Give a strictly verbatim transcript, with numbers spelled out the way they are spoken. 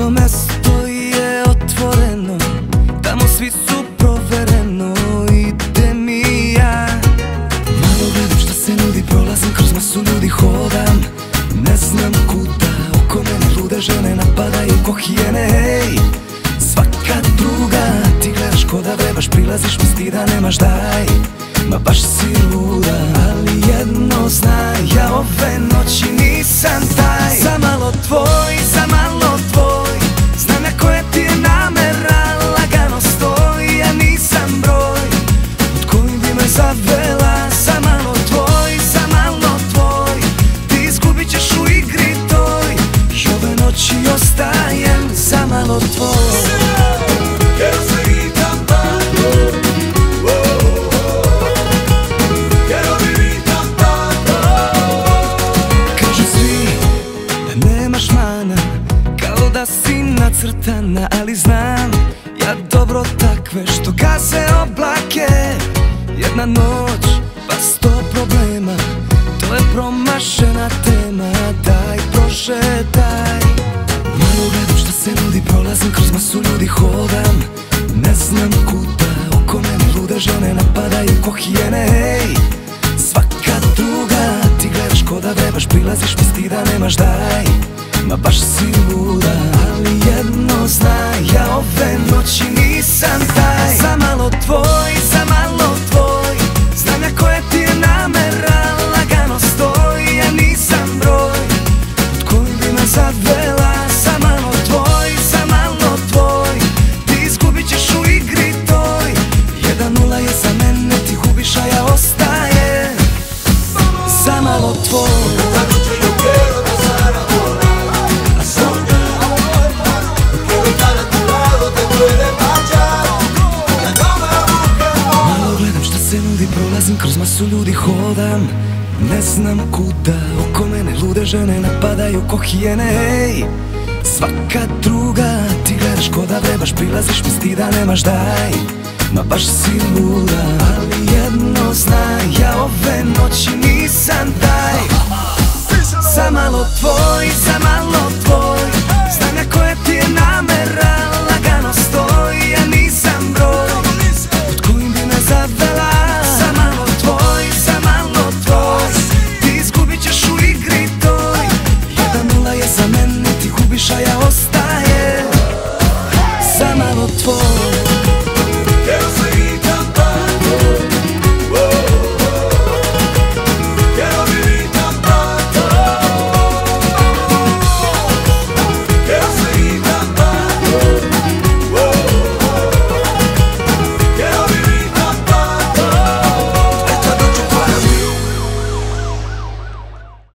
Ovo mesto je otvoreno, tamo svi su provereno, idem i ja. Malo gledam šta se nudi, prolazim kroz masu ljudi, hodam, ne znam kuda. Oko mene lude žene napadaju ko hijene, hej. Svaka druga, ti gledaš ko da vrebaš, prilaziš mi stida nemaš, daj, ma baš si luda. Ali jedno znaj, ja ove noći nisam taj. Za malo tvoj, za malo tvoj, znam ja koja ti je namera, lagano stoji, ja nisam broj od koji bi me zavela. Za malo tvoj, za malo tvoj, ti izgubit ćeš u igri toj, i ove noći ostajem za malo tvoj. Da si nacrtana, ali znam ja dobro takve što gaze oblake. Jedna noć, pa sto problema, to je promašena tema, daj prošetaj. Malo gledam šta se nudi, prolazim kroz masu ljudi, hodam, ne znam kuda. Oko mene lude žene napadaju ko hijene, hej. Svaka druga, ti gledaš ko da vrebaš, prilaziš mi stida nemaš, daj, ma baš si luda. Ali jedno znaj, ja ove noći nisam taj. Za malo tvoj, za malo tvoj, znam ja koja ti je namera, lagano stoji, ja nisam broj od koji bi me zavela. Za malo tvoj, za malo tvoj, ti izgubit ćeš u igri toj, jedan nula je za mene, ti gubiš a ja ostajem za malo tvoj. Prolazim kroz masu ljudi, hodam, ne znam kuda. Oko mene lude žene napadaju ko hijene, hej. Svaka druga, ti gledaš ko da vrebaš, prilaziš mi stida nemaš, daj, ma baš si luda. Ali jedno znaj, ja ove noći nisam taj. Za malo tvoj, za malo tvoj,